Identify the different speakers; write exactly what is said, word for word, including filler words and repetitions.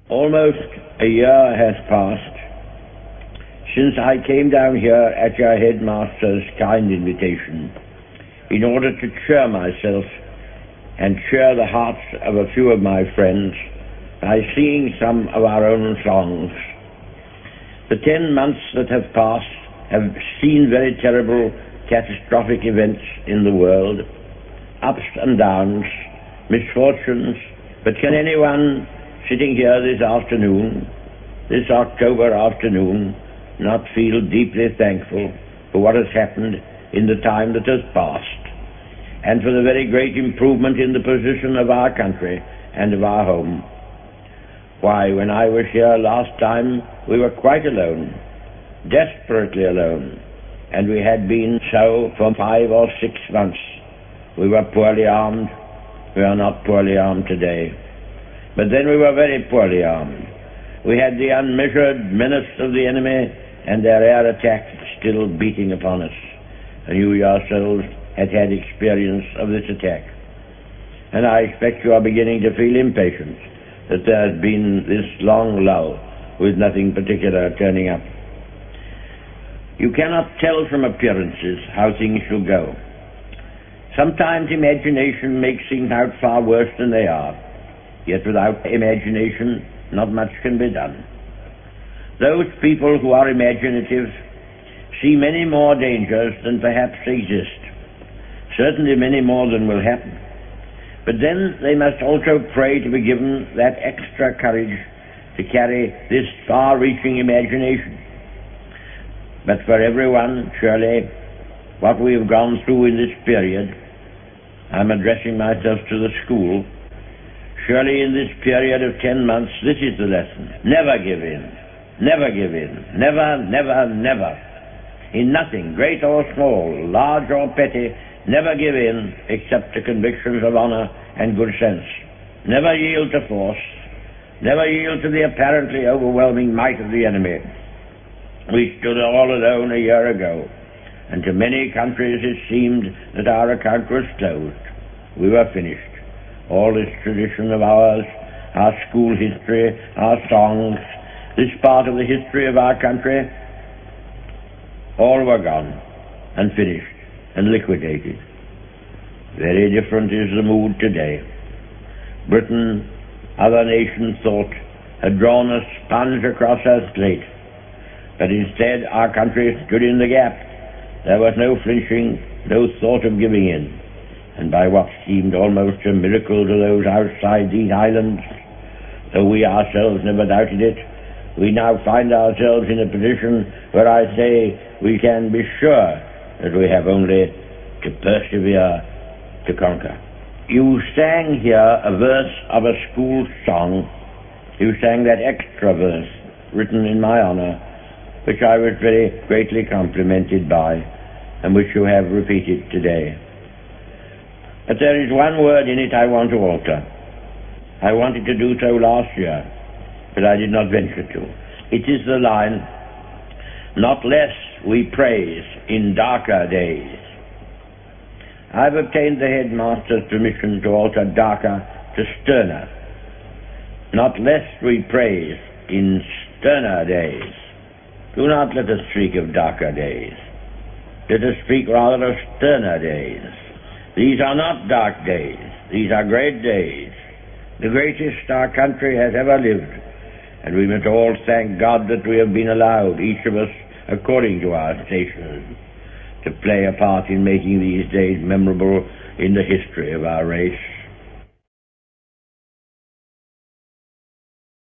Speaker 1: Almost a year has passed since I came down here at your headmaster's kind invitation in order to cheer myself and cheer the hearts of a few of my friends by singing some of our own songs. The ten months that have passed have seen very terrible, catastrophic events in the world, ups and downs, misfortunes, but can anyone sitting here this afternoon, this October afternoon, not feel deeply thankful for what has happened in the time that has passed, and for the very great improvement in the position of our country and of our home? Why, when I was here last time, we were quite alone, desperately alone, and we had been so for five or six months. We were poorly armed. We are not poorly armed today. But then we were very poorly armed. We had the unmeasured menace of the enemy and their air attacks still beating upon us. And you yourselves had had experience of this attack. And I expect you are beginning to feel impatient that there has been this long lull with nothing particular turning up. You cannot tell from appearances how things shall go. Sometimes imagination makes things out far worse than they are. Yet without imagination, not much can be done. Those people who are imaginative see many more dangers than perhaps exist, certainly many more than will happen. But then they must also pray to be given that extra courage to carry this far-reaching imagination. But for everyone, surely, what we have gone through in this period, I'm addressing myself to the school, surely in this period of ten months, this is the lesson. Never give in. Never give in. Never, never, never. In nothing, great or small, large or petty, never give in except to convictions of honor and good sense. Never yield to force. Never yield to the apparently overwhelming might of the enemy. We stood all alone a year ago, and to many countries it seemed that our account was closed. We were finished. All this tradition of ours, our school history, our songs, this part of the history of our country, all were gone and finished and liquidated. Very different is the mood today. Britain, other nations thought, had drawn a sponge across her slate, but instead our country stood in the gap. There was no flinching, no thought of giving in. And by what seemed almost a miracle to those outside these islands, though we ourselves never doubted it, we now find ourselves in a position where I say we can be sure that we have only to persevere to conquer. You sang here a verse of a school song. You sang that extra verse written in my honor, which I was very greatly complimented by, and which you have repeated today. But there is one word in it I want to alter. I wanted to do so last year, but I did not venture to. It is the line, "Not less we praise in darker days." I've obtained the headmaster's permission to alter darker to sterner. Not less we praise in sterner days. Do not let us speak of darker days. Let us speak rather of sterner days. These are not dark days. These are great days, the greatest our country has ever lived, and we must all thank God that we have been allowed, each of us according to our stations, to play a part in making these days memorable in the history of our race.